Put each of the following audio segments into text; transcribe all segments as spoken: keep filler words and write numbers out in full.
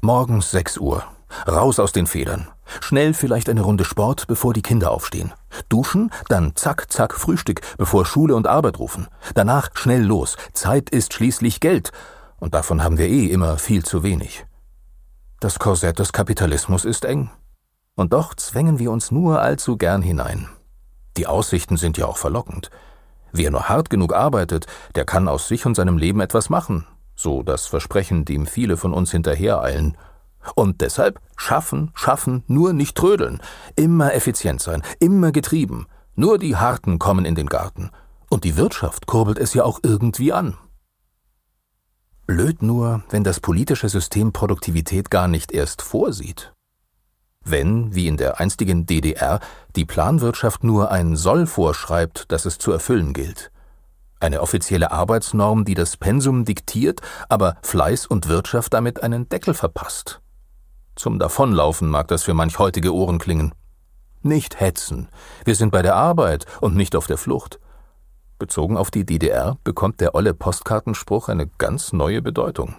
Morgens sechs Uhr. Raus aus den Federn. Schnell vielleicht eine Runde Sport, bevor die Kinder aufstehen. Duschen, dann zack, zack Frühstück, bevor Schule und Arbeit rufen. Danach schnell los. Zeit ist schließlich Geld. Und davon haben wir eh immer viel zu wenig. Das Korsett des Kapitalismus ist eng. Und doch zwängen wir uns nur allzu gern hinein. Die Aussichten sind ja auch verlockend. Wer nur hart genug arbeitet, der kann aus sich und seinem Leben etwas machen. So das Versprechen, dem viele von uns hinterhereilen. Und deshalb schaffen, schaffen, nur nicht trödeln. Immer effizient sein, immer getrieben. Nur die Harten kommen in den Garten. Und die Wirtschaft kurbelt es ja auch irgendwie an. Blöd nur, wenn das politische System Produktivität gar nicht erst vorsieht. Wenn, wie in der einstigen D D R, die Planwirtschaft nur ein Soll vorschreibt, das es zu erfüllen gilt. Eine offizielle Arbeitsnorm, die das Pensum diktiert, aber Fleiß und Wirtschaft damit einen Deckel verpasst. Zum Davonlaufen mag das für manch heutige Ohren klingen. Nicht hetzen. Wir sind bei der Arbeit und nicht auf der Flucht. Bezogen auf die D D R bekommt der olle Postkartenspruch eine ganz neue Bedeutung.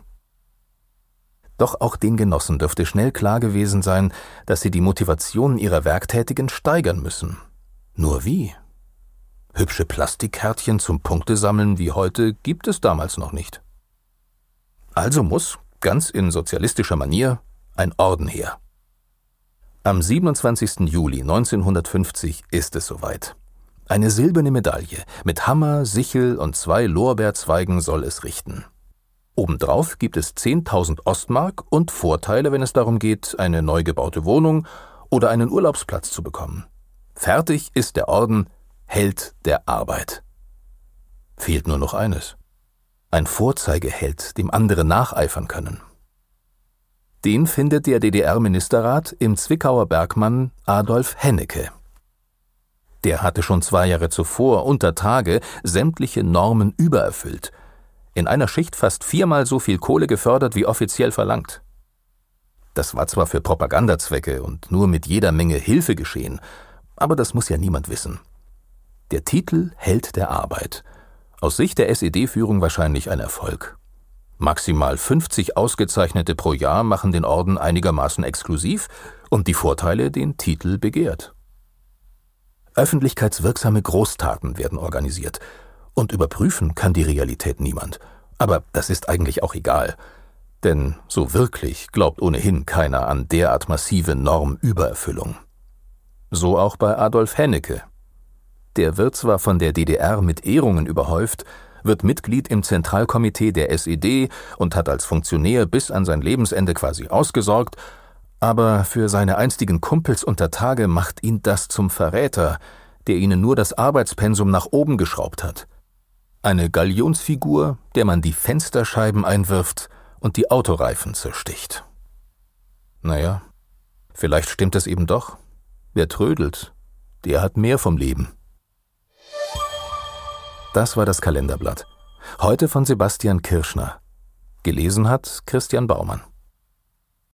Doch auch den Genossen dürfte schnell klar gewesen sein, dass sie die Motivation ihrer Werktätigen steigern müssen. Nur wie? Hübsche Plastikkärtchen zum Punktesammeln wie heute gibt es damals noch nicht. Also muss, ganz in sozialistischer Manier, ein Orden her. Am siebenundzwanzigsten Juli neunzehnhundertfünfzig ist es soweit. Eine silberne Medaille mit Hammer, Sichel und zwei Lorbeerzweigen soll es richten. Obendrauf gibt es zehntausend Ostmark und Vorteile, wenn es darum geht, eine neu gebaute Wohnung oder einen Urlaubsplatz zu bekommen. Fertig ist der Orden Held der Arbeit. Fehlt nur noch eines. Ein Vorzeigeheld, dem andere nacheifern können. Den findet der D D R-Ministerrat im Zwickauer Bergmann Adolf Hennecke. Der hatte schon zwei Jahre zuvor unter Tage sämtliche Normen übererfüllt. In einer Schicht fast viermal so viel Kohle gefördert, wie offiziell verlangt. Das war zwar für Propagandazwecke und nur mit jeder Menge Hilfe geschehen, aber das muss ja niemand wissen. Der Titel Held der Arbeit. Aus Sicht der S E D-Führung wahrscheinlich ein Erfolg. Maximal fünfzig Ausgezeichnete pro Jahr machen den Orden einigermaßen exklusiv und die Vorteile den Titel begehrt. Öffentlichkeitswirksame Großtaten werden organisiert. Und überprüfen kann die Realität niemand. Aber das ist eigentlich auch egal. Denn so wirklich glaubt ohnehin keiner an derart massive Normübererfüllung. So auch bei Adolf Hennecke. Der wird zwar von der D D R mit Ehrungen überhäuft, wird Mitglied im Zentralkomitee der S E D und hat als Funktionär bis an sein Lebensende quasi ausgesorgt, aber für seine einstigen Kumpels unter Tage macht ihn das zum Verräter, der ihnen nur das Arbeitspensum nach oben geschraubt hat. Eine Galionsfigur, der man die Fensterscheiben einwirft und die Autoreifen zersticht. Naja, vielleicht stimmt es eben doch. Wer trödelt, der hat mehr vom Leben. Das war das Kalenderblatt. Heute von Sebastian Kirschner. Gelesen hat Christian Baumann.